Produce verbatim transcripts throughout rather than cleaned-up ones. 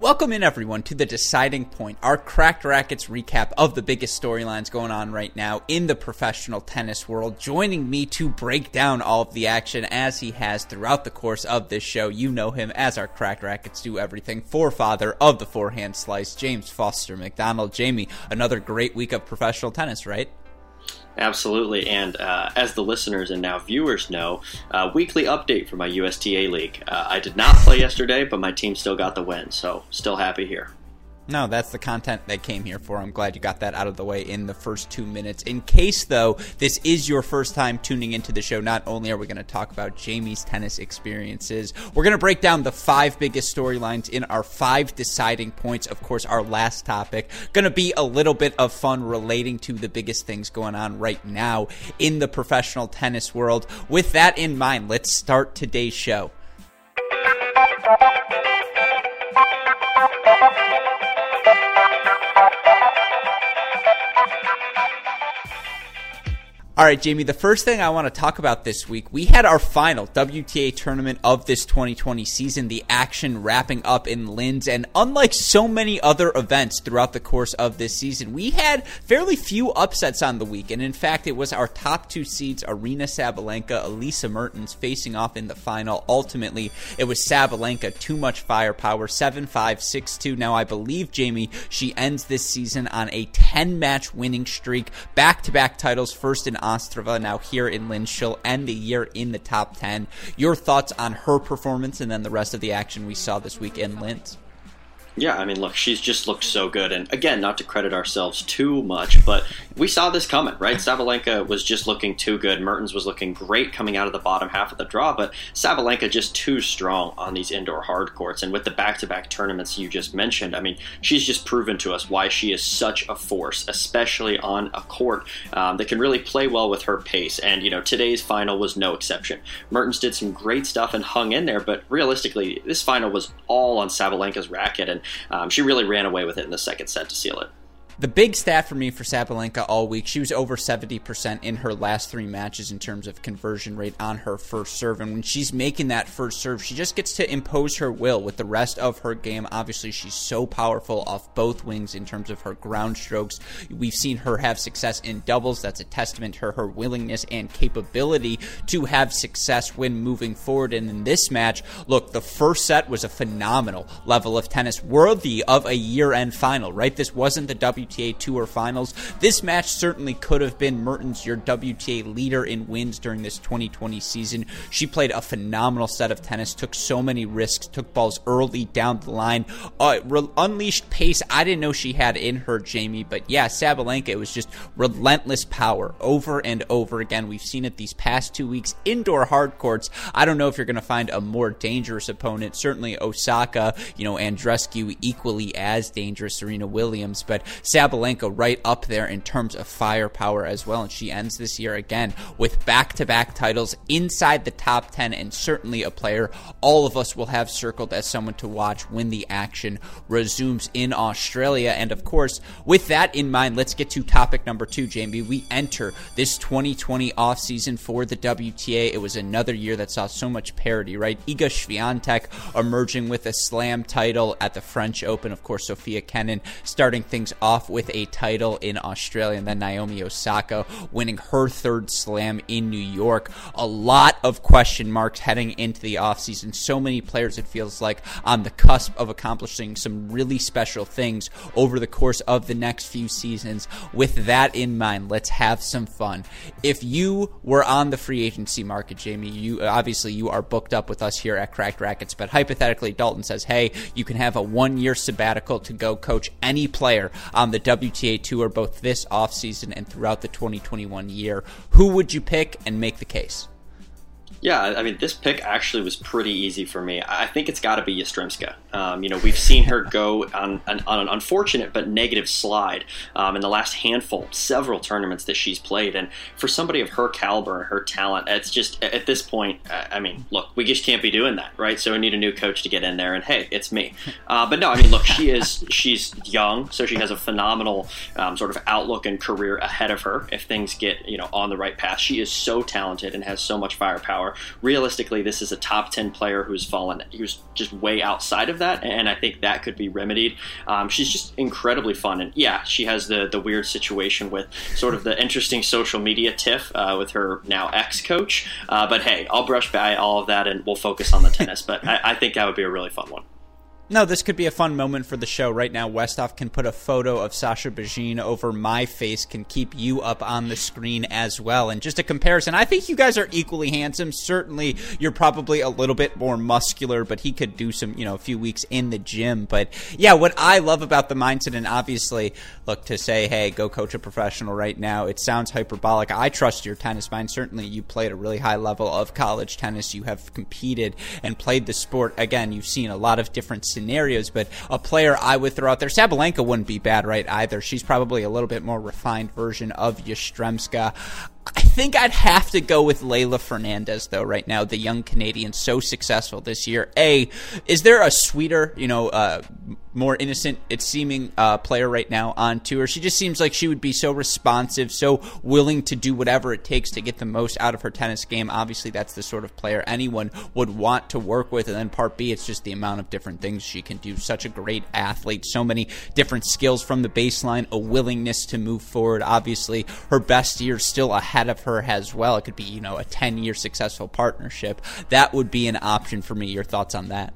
Welcome in, everyone, to The Deciding Point, our Cracked Racquets recap of the biggest storylines going on right now in the professional tennis world. Joining me to break down all of the action, as he has throughout the course of this show, you know him as our Cracked Racquets Do Everything forefather of the forehand slice, James Foster McDonald. Jamie, another great week of professional tennis, right? Absolutely, and uh, as the listeners and now viewers know, uh, weekly update for my U S T A league. Uh, I did not play yesterday, but my team still got the win, so still happy here. No, that's the content they came here for. I'm glad you got that out of the way in the first two minutes. In case, though, this is your first time tuning into the show, not only are we going to talk about Jamie's tennis experiences, we're going to break down the five biggest storylines in our five deciding points. Of course, our last topic, going to be a little bit of fun relating to the biggest things going on right now in the professional tennis world. With that in mind, let's start today's show. All right, Jamie, the first thing I want to talk about this week, we had our final W T A tournament of this twenty twenty season, the action wrapping up in Linz, and unlike so many other events throughout the course of this season, we had fairly few upsets on the week, and in fact, it was our top two seeds, Aryna Sabalenka, Elise Mertens, facing off in the final. Ultimately, it was Sabalenka, too much firepower, seven five, six two. Now, I believe, Jamie, she ends this season on a ten-match winning streak, back-to-back titles, first in Ostrava, now here in Linz. She'll end the year in the top ten. Your thoughts on her performance and then the rest of the action we saw this week in Linz? Yeah, I mean, look, she's just looked so good. And again, not to credit ourselves too much, but we saw this coming, right? Sabalenka was just looking too good. Mertens was looking great coming out of the bottom half of the draw, but Sabalenka just too strong on these indoor hard courts. And with the back-to-back tournaments you just mentioned, I mean, she's just proven to us why she is such a force, especially on a court um, that can really play well with her pace. And, you know, today's final was no exception. Mertens did some great stuff and hung in there, but realistically, this final was all on Sabalenka's racket, and Um, she really ran away with it in the second set to seal it. The big stat for me for Sabalenka all week, she was over seventy percent in her last three matches in terms of conversion rate on her first serve. And when she's making that first serve, she just gets to impose her will with the rest of her game. Obviously, she's so powerful off both wings in terms of her ground strokes. We've seen her have success in doubles. That's a testament to her willingness and capability to have success when moving forward. And in this match, look, the first set was a phenomenal level of tennis, worthy of a year-end final, right? This wasn't the W T A Tour Finals. This match certainly could have been Mertens, your W T A leader in wins during this twenty twenty season. She played a phenomenal set of tennis, took so many risks, took balls early down the line, uh, re- unleashed pace I didn't know she had in her, Jamie. But yeah, Sabalenka, it was just relentless power over and over again. We've seen it these past two weeks, indoor hard courts. I don't know if you're going to find a more dangerous opponent. Certainly Osaka, you know, Andreescu equally as dangerous, Serena Williams, but Sabalenka right up there in terms of firepower as well, and she ends this year again with back-to-back titles inside the top ten, and certainly a player all of us will have circled as someone to watch when the action resumes in Australia. And of course, with that in mind, let's get to topic number two, Jamie. We enter this twenty twenty offseason for the W T A. It was another year that saw so much parity, right? Iga Swiatek emerging with a slam title at the French Open. Of course, Sofia Kenin starting things off with a title in Australia, and then Naomi Osaka winning her third slam in New York. A lot of question marks heading into the offseason. So many players, it feels like, on the cusp of accomplishing some really special things over the course of the next few seasons. With that in mind, let's have some fun. If you were on the free agency market, Jamie, you obviously you are booked up with us here at Cracked Racquets, but hypothetically, Dalton says, hey, you can have a one-year sabbatical to go coach any player on the W T A Tour both this offseason and throughout the twenty twenty-one year. Who would you pick and make the case? Yeah, I mean, this pick actually was pretty easy for me. I think it's got to be Yastremska. Um, you know, we've seen her go on an, on an unfortunate but negative slide um, in the last handful, several tournaments that she's played. And for somebody of her caliber and her talent, it's just, at this point, I mean, look, we just can't be doing that, right? So we need a new coach to get in there, and hey, it's me. Uh, but no, I mean, look, she is, she's young, so she has a phenomenal um, sort of outlook and career ahead of her if things get, you know, on the right path. She is so talented and has so much firepower. anymore. Realistically, this is a top ten player who's fallen, who's just way outside of that, and I think that could be remedied. Um, she's just incredibly fun, and yeah, she has the the weird situation with sort of the interesting social media tiff uh, with her now ex-coach. Uh, but hey, I'll brush by all of that, and we'll focus on the tennis. But I, I think that would be a really fun one. No, this could be a fun moment for the show. Right now, Westhoff can put a photo of Sasha Bajin over my face, can keep you up on the screen as well. And just a comparison, I think you guys are equally handsome. Certainly, you're probably a little bit more muscular, but he could do some, you know, a few weeks in the gym. But yeah, what I love about the mindset, and obviously, look, to say, hey, go coach a professional right now, it sounds hyperbolic. I trust your tennis mind. Certainly, you played a really high level of college tennis. You have competed and played the sport. Again, you've seen a lot of different scenarios, but a player I would throw out there, Sabalenka wouldn't be bad, right, either. She's probably a little bit more refined version of Yastremska. I think I'd have to go with Leylah Fernandez, though, right now, the young Canadian, so successful this year. A, is there a sweeter, you know, uh, more innocent, it's seeming uh, player right now on tour? She just seems like she would be so responsive, so willing to do whatever it takes to get the most out of her tennis game. Obviously, that's the sort of player anyone would want to work with. And then part B, it's just the amount of different things she can do. Such a great athlete, so many different skills from the baseline, a willingness to move forward. Obviously, her best years still ahead of her as well. It could be, you know, a ten-year successful partnership. That would be an option for me. Your thoughts on that?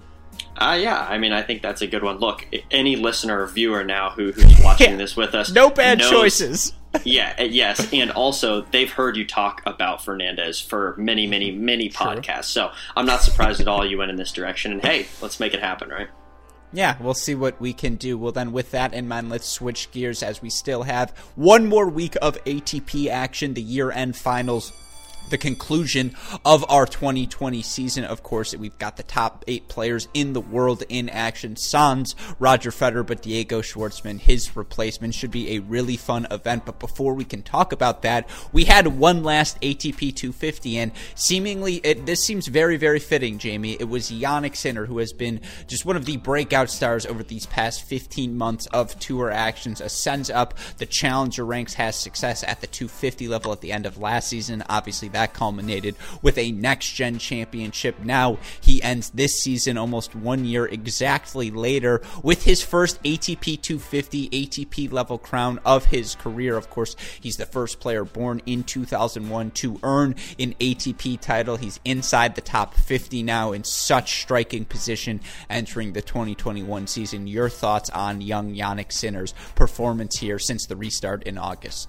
Uh, yeah, I mean, I think that's a good one. Look, any listener or viewer now who, who's watching yeah. this with us, no bad knows, choices. yeah, yes, and also they've heard you talk about Fernandez for many, many, many podcasts. True. So I'm not surprised at all you went in this direction. And hey, let's make it happen, right? Yeah, we'll see what we can do. Well, then, with that in mind, let's switch gears as we still have one more week of A T P action, the year-end finals, the conclusion of our twenty twenty season. Of course, we've got the top eight players in the world in action. Sans Roger Federer, but Diego Schwartzman, his replacement, should be a really fun event. But before we can talk about that, we had one last A T P two fifty, and seemingly, it, this seems very, very fitting, Jamie. It was Jannik Sinner, who has been just one of the breakout stars over these past fifteen months of tour actions, ascends up the challenger ranks, has success at the two fifty level at the end of last season. Obviously, that culminated with a next-gen championship. Now he ends this season almost one year exactly later with his first A T P two fifty A T P level crown of his career. Of course, he's the first player born in two thousand one to earn an A T P title. He's inside the top fifty now, in such striking position entering the twenty twenty-one season. Your thoughts on young Jannik Sinner's performance here since the restart in August?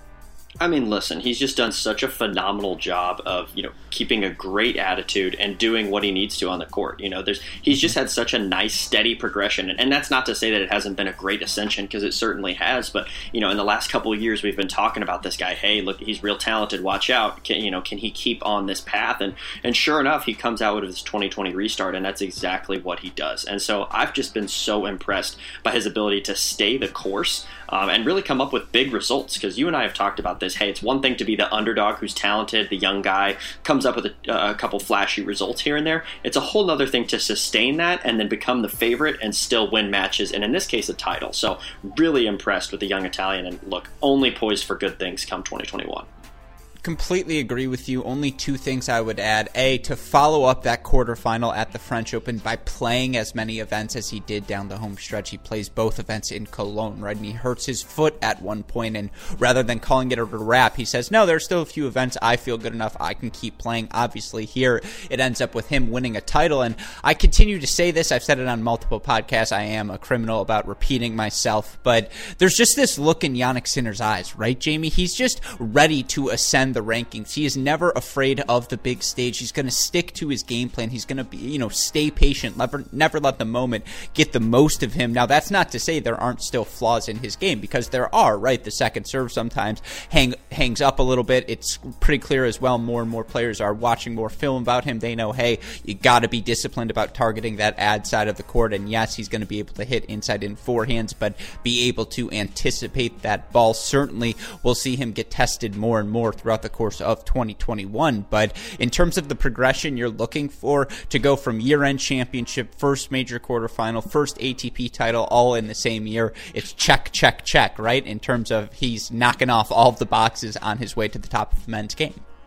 I mean, listen, he's just done such a phenomenal job of, you know, keeping a great attitude and doing what he needs to on the court. You know, there's he's just had such a nice, steady progression. And, and that's not to say that it hasn't been a great ascension, because it certainly has. But, you know, in the last couple of years, we've been talking about this guy. Hey, look, he's real talented. Watch out. Can, you know, can he keep on this path? And, and sure enough, he comes out with his twenty twenty restart, and that's exactly what he does. And so I've just been so impressed by his ability to stay the course um, and really come up with big results. Because you and I have talked about this. Hey, it's one thing to be the underdog who's talented, the young guy, comes up with a, a couple flashy results here and there. It's a whole other thing to sustain that and then become the favorite and still win matches, and in this case, a title. So really impressed with the young Italian, and look, only poised for good things come twenty twenty-one. Completely agree with you. Only two things I would add. A, to follow up that quarterfinal at the French Open by playing as many events as he did down the home stretch. He plays both events in Cologne, right? And he hurts his foot at one point, and rather than calling it a wrap, he says, no, there's still a few events. I feel good enough. I can keep playing. Obviously, here it ends up with him winning a title, and I continue to say this. I've said it on multiple podcasts. I am a criminal about repeating myself, but there's just this look in Jannik Sinner's eyes, right, Jamie? He's just ready to ascend the rankings. He is never afraid of the big stage. He's going to stick to his game plan. He's going to be, you know, stay patient, never, never let the moment get the most of him. Now, that's not to say there aren't still flaws in his game, because there are, right? The second serve sometimes hang, hangs up a little bit. It's pretty clear as well. More and more players are watching more film about him. They know, hey, you got to be disciplined about targeting that ad side of the court. And yes, he's going to be able to hit inside in forehands, but be able to anticipate that ball. Certainly, we'll see him get tested more and more throughout the course of twenty twenty-one. But in terms of the progression you're looking for to go from year-end championship, first major quarterfinal, first A T P title, all in the same year, it's check, check, check, right? In terms of he's knocking off all of the boxes on his way to the top of the men's game.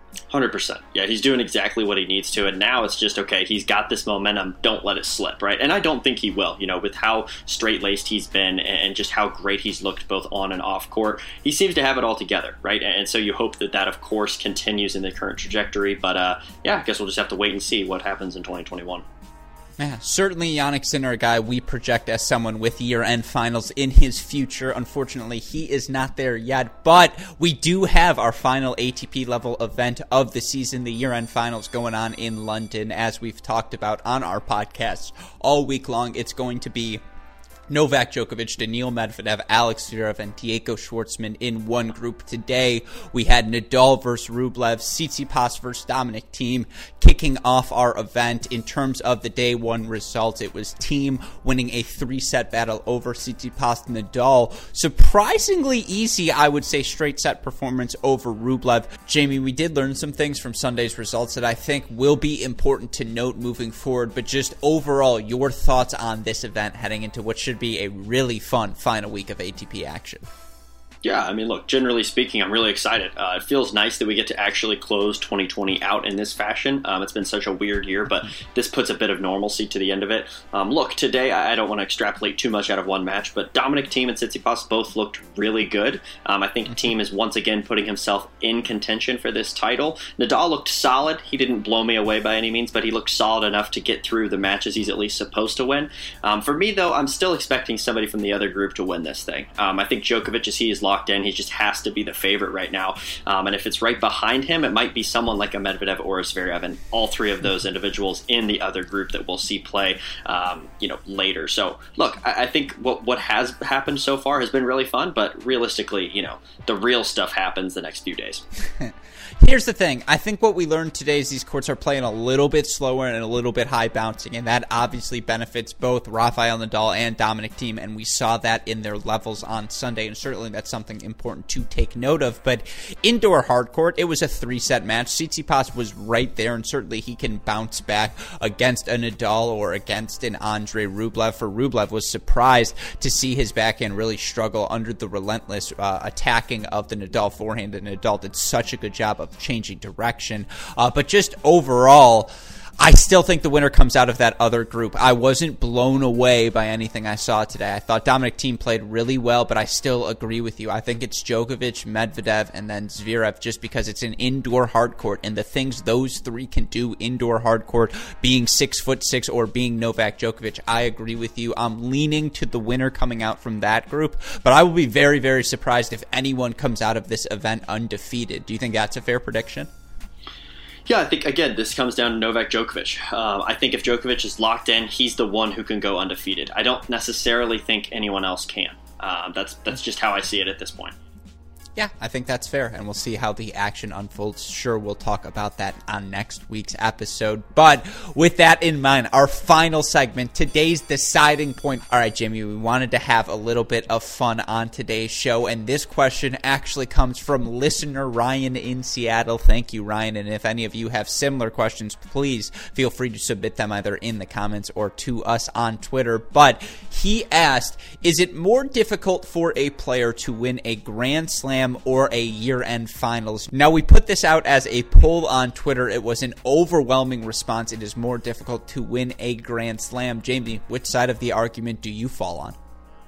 one hundred percent. Yeah, he's doing exactly what he needs to, and now it's just, okay, he's got this momentum, don't let it slip, right? And I don't think he will, you know, with how straight-laced he's been and just how great he's looked both on and off court. He seems to have it all together, right? And so you hope that that, of course, continues in the current trajectory, but uh, yeah, I guess we'll just have to wait and see what happens in twenty twenty-one. Yeah, certainly Jannik Sinner, a guy we project as someone with year-end finals in his future. Unfortunately, he is not there yet, but we do have our final A T P-level event of the season, the year-end finals going on in London, as we've talked about on our podcast all week long. It's going to be Novak Djokovic, Daniil Medvedev, Alex Zverev, and Diego Schwartzman in one group. Today, we had Nadal versus Rublev, Tsitsipas versus Dominic Thiem, kicking off our event. In terms of the day one results, it was Thiem winning a three-set battle over Tsitsipas. Nadal, surprisingly easy, I would say, straight-set performance over Rublev. Jamie, we did learn some things from Sunday's results that I think will be important to note moving forward, but just overall, your thoughts on this event heading into what should be a really fun final week of A T P action. Yeah, I mean, look, generally speaking, I'm really excited. Uh, it feels nice that we get to actually close twenty twenty out in this fashion. Um, it's been such a weird year, but this puts a bit of normalcy to the end of it. Um, look, today, I don't want to extrapolate too much out of one match, but Dominic Thiem and Tsitsipas both looked really good. Um, I think Thiem is once again putting himself in contention for this title. Nadal looked solid. He didn't blow me away by any means, but he looked solid enough to get through the matches he's at least supposed to win. Um, for me, though, I'm still expecting somebody from the other group to win this thing. Um, I think Djokovic, as he is locked in, he just has to be the favorite right now. Um, and if it's right behind him, it might be someone like a Medvedev or a Zverev, and all three of those individuals in the other group that we'll see play, um, you know, later. So, look, I, I think what what has happened so far has been really fun, but realistically, you know, the real stuff happens the next few days. Here's the thing. I think what we learned today is these courts are playing a little bit slower and a little bit high bouncing, and that obviously benefits both Rafael Nadal and Dominic Thiem, and we saw that in their levels on Sunday, and certainly that's something important to take note of. But indoor hard court, it was a three-set match. Tsitsipas was right there, and certainly he can bounce back against a Nadal or against an Andre Rublev. For Rublev, was surprised to see his backhand really struggle under the relentless uh, attacking of the Nadal forehand, and Nadal did such a good job of changing direction. Uh, but just overall, I still think the winner comes out of that other group. I wasn't blown away by anything I saw today. I thought Dominic Thiem played really well, but I still agree with you. I think it's Djokovic, Medvedev, and then Zverev, just because it's an indoor hard court, and the things those three can do indoor hard court, being six foot six or being Novak Djokovic, I agree with you. I'm leaning to the winner coming out from that group, but I will be very, very surprised if anyone comes out of this event undefeated. Do you think that's a fair prediction? Yeah, I think, again, this comes down to Novak Djokovic. Um, I think if Djokovic is locked in, he's the one who can go undefeated. I don't necessarily think anyone else can. Um, that's that's just how I see it at this point. Yeah, I think that's fair, and we'll see how the action unfolds. Sure, we'll talk about that on next week's episode. But with that in mind, our final segment, today's deciding point. All right, Jimmy, we wanted to have a little bit of fun on today's show, and this question actually comes from listener Ryan in Seattle. Thank you, Ryan, and if any of you have similar questions, please feel free to submit them either in the comments or to us on Twitter. But he asked, is it more difficult for a player to win a Grand Slam or a year-end finals? Now, we put this out as a poll on Twitter. It was an overwhelming response. It is more difficult to win a Grand Slam. Jamie, which side of the argument do you fall on?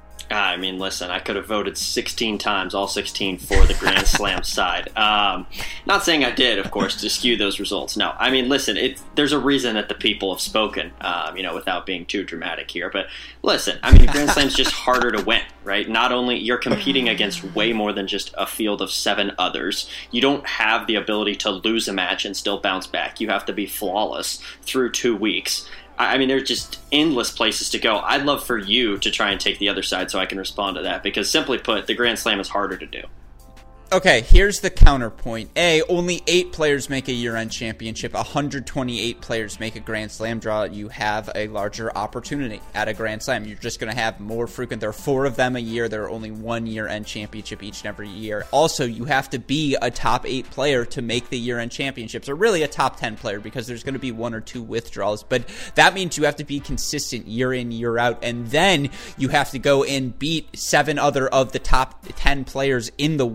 I mean, listen, I could have voted sixteen times, all sixteen, for the Grand Slam side. Um, not saying I did, of course, to skew those results. No, I mean, listen, it, there's a reason that the people have spoken, um, you know, without being too dramatic here. But listen, I mean, Grand Slam's just harder to win, right? Not only you're competing against way more than just a field of seven others. You don't have the ability to lose a match and still bounce back. You have to be flawless through two weeks. I mean, there's just endless places to go. I'd love for you to try and take the other side so I can respond to that, because simply put, the Grand Slam is harder to do. Okay, here's the counterpoint. A, only eight players make a year-end championship. one hundred twenty-eight players make a Grand Slam draw. You have a larger opportunity at a Grand Slam. You're just going to have more frequent. There are four of them a year. There are only one year-end championship each and every year. Also, you have to be a top eight player to make the year-end championships, or really a top ten player, because there's going to be one or two withdrawals. But that means you have to be consistent year in, year out, and then you have to go and beat seven other of the top ten players in the world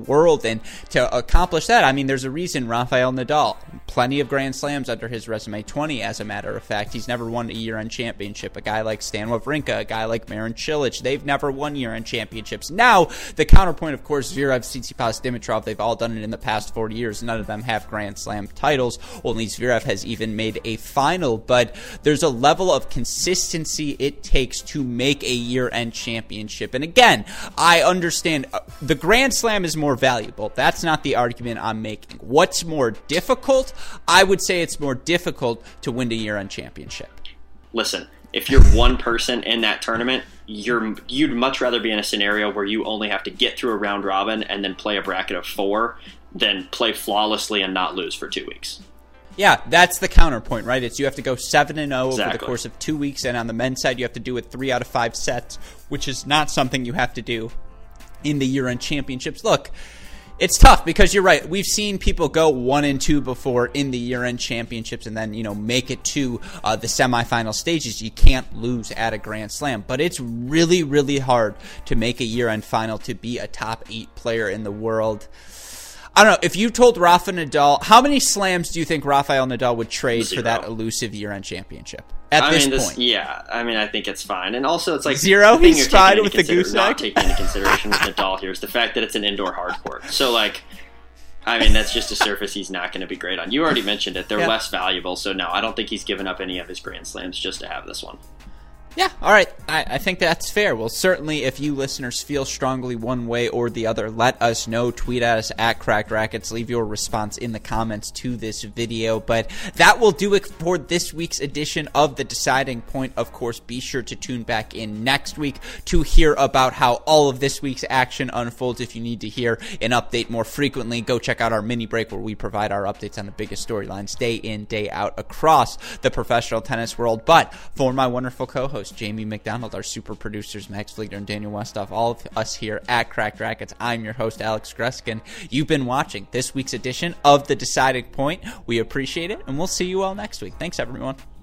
world. And to accomplish that, I mean, there's a reason Rafael Nadal, plenty of Grand Slams under his resume, twenty as a matter of fact. He's never won a year-end championship. A guy like Stan Wawrinka, a guy like Marin Cilic, they've never won year-end championships. Now, the counterpoint, of course, Zverev, Tsitsipas, Dimitrov, they've all done it in the past forty years. None of them have Grand Slam titles. Only Zverev has even made a final, but there's a level of consistency it takes to make a year-end championship. And again, I understand uh, the Grand Slam is more valuable. That's not the argument I'm making. What's more difficult? I would say it's more difficult to win a year-end championship. Listen, if you're one person in that tournament, you're you'd much rather be in a scenario where you only have to get through a round robin and then play a bracket of four than play flawlessly and not lose for two weeks. Yeah, that's the counterpoint, right? It's you have to go seven and zero Exactly. over the course of two weeks, and on the men's side, you have to do it three out of five sets, which is not something you have to do in the year-end championships. Look, it's tough because you're right. We've seen people go one and two before in the year-end championships, and then you know make it to uh, the semifinal stages. You can't lose at a Grand Slam, but it's really, really hard to make a year-end final to be a top eight player in the world. I don't know, if you told Rafa Nadal, how many slams do you think Rafael Nadal would trade Zero. for that elusive year-end championship at I this mean, this, point? Yeah, I mean, I think it's fine. And also, it's like... Zero? the thing He's you're fine taking with into the consider- goose Not egg? taking into consideration with Nadal here is the fact that it's an indoor hard court. So, like, I mean, that's just a surface he's not going to be great on. You already mentioned it. They're Yeah. less valuable. So, no, I don't think he's given up any of his Grand Slams just to have this one. Yeah, all right. I, I think that's fair. Well, certainly if you listeners feel strongly one way or the other, let us know. Tweet at us at Cracked Rackets. Leave your response in the comments to this video. But that will do it for this week's edition of The Deciding Point. Of course, be sure to tune back in next week to hear about how all of this week's action unfolds. If you need to hear an update more frequently, go check out our mini break where we provide our updates on the biggest storylines day in, day out across the professional tennis world. But for my wonderful co-host, Jamie McDonald, our super producers, Max Fleeter and Daniel Westoff, all of us here at Cracked Rackets, I'm your host, Alex Gruskin. You've been watching this week's edition of The Deciding Point. We appreciate it, and we'll see you all next week. Thanks, everyone.